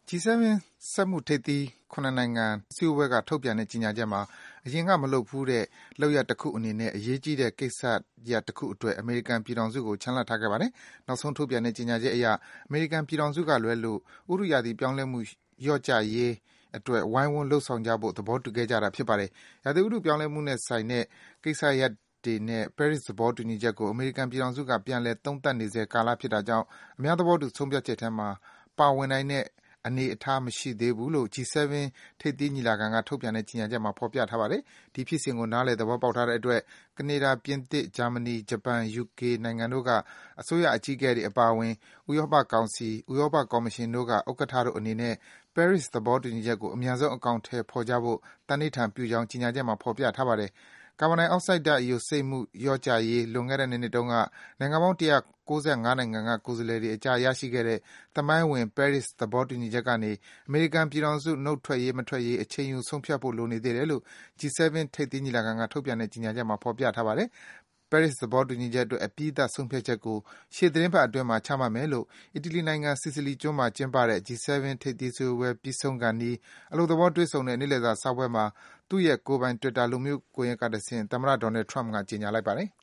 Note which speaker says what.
Speaker 1: G7 စက်မှုထိပ်သီး ၇ နိုင်ငံအစည်းအဝေးကထုတ်ပြန်တဲ့ကြေညာချက်မှာအရင်ကမလုပ်ဖူးတဲ့လုပ်ရပ်တခုအနေနဲ့အရေးကြီးတဲ့ကိစ္စရပ်တခုအတွက်အမေရိကန်ပြည်ထောင်စုကိုချန်လှပ်ထားခဲ့ပါတယ်။နောက်ဆုံးထုတ်ပြန်တဲ့ကြေညာချက်အရအမေရိကန်ပြည်ထောင်စုကလွဲလို့ဥတုရာသီပြောင်းလဲမှုလျော့ကျရေးအတွက်ဝိုင်းဝန်းလုပ်ဆောင်ကြဖို့သဘောတူခဲ့ကြတာဖြစ်ပါတယ်။ရာသီဥတုပြောင်းလဲမှုနဲ့ဆိုင်တဲ့ကိစ္စရပ်တွေနဲ့ ပဲရစ်သဘောတူညီချက်ကိုအမေရိကန်ပြည်ထောင်စုကပြန်လည်သုံးသပ်နေဆဲကာလဖြစ်တာကြောင့်အများသဘောတူဆုံးဖြတ်ချက်ထဲမှာပါဝင်နိုင်တဲ့အနေအထားမရှိသေးဘူးလို့ G7 ထိပ်သီးညီလာခံကထုတ်ပြန်တဲ့ကြေညာချက်မှာဖော်ပြထားပါတယ်။ဒီဖြစ်စဉ်ကိုနားလည်သဘောပေါက်ထားတဲ့အတွက်ကနေဒါ၊ပြင်သစ်၊ဂျာမနီ၊ဂျပန်၊ ယူကေနိုင်ငံတို့ကအစိုးရအကြီးအကဲတွေအပါအဝင်ဥရောပကောင်စီ၊ဥရောပကော်မရှင်တို့ကဥက္ကဋ္ဌတို့အနေနဲ့ပဲရစ်သဘောတူညီချက်ကိုအမြန်ဆုံးအကောင်အထည်ဖော်ကြဖို့သန္နိဋ္ဌာန်ပြုကြောင်းကြေညာချက်မှာဖော်ပြထားပါတယ်။ကာဗွန်ဒိုင်အောက်ဆိုဒ်ဓါတ်ယိုစိမ့်မှုလျော့ကျရေးလွန်ခဲ့တဲ့ ၂ နှစ်တုန်းကနိုင်ငံပေါင်း ၁၉၅ နိုင်ငံကကိုယ်စားလှယ်တွေအကြားရရှိခဲ့တဲ့သမိုင်းဝင်ပဲရစ်သဘောတူညီချက်ကနေအမေရိကန်ပြည်ထောင်စုနုတ်ထွက်ရေးမထွက်ရေးအချိန်ယူဆုံးဖြတ်ဖို့လိုနေသေးတယ်လို့ G7 ထိပ်သီးညီလာခံကထုတ်ပြန်တဲ့ကြေညာချက်မှာဖော်ပြထားပါတယ်။ပဲရစ်သဘောတူညီချက်အတွက်အပြီးသတ်ဆုံးဖြတ်ချက်ကိုရှေ့သီတင်းပတ်အတွင်းမှာချမှတ်မယ်လို့အီတလီနိုင်ငံ၊ စီစီလီကျွန်းမှာကျင်းပတဲ့ G7 ထိပ်သီးစည်းဝေးပွဲပြီးဆုံးခါနီးအလုပ်သဘောတွေ့ဆုံတဲ့နေ့လည်စာစားပွဲမှာသူ့ရဲ့ကိုယ်ပိုင် Twitter လူမှုကွန်ယက်ကတဆင့်သမ္မတ Donald Trump ကကြေညာလိုက်ပါတယ်။